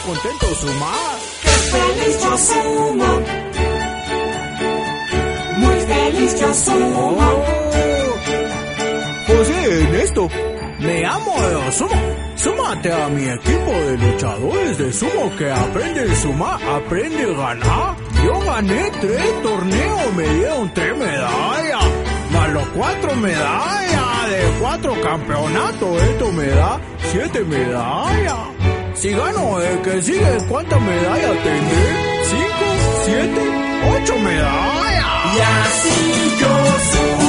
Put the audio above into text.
contento sumar. ¡Qué feliz yo sumo! Muy feliz yo sumo. Pues sí, Ernesto, me amo de sumo. Súmate a mi equipo de luchadores de sumo que aprende a sumar, aprende a ganar. Yo gané 3 torneos, me dieron 3 medallas, más los 4 medallas de 4 campeonatos, esto me da 7 medallas. Si gano el que sigue, ¿cuántas medallas tendré? 5, 7, 8 medallas. Y así yo sumo.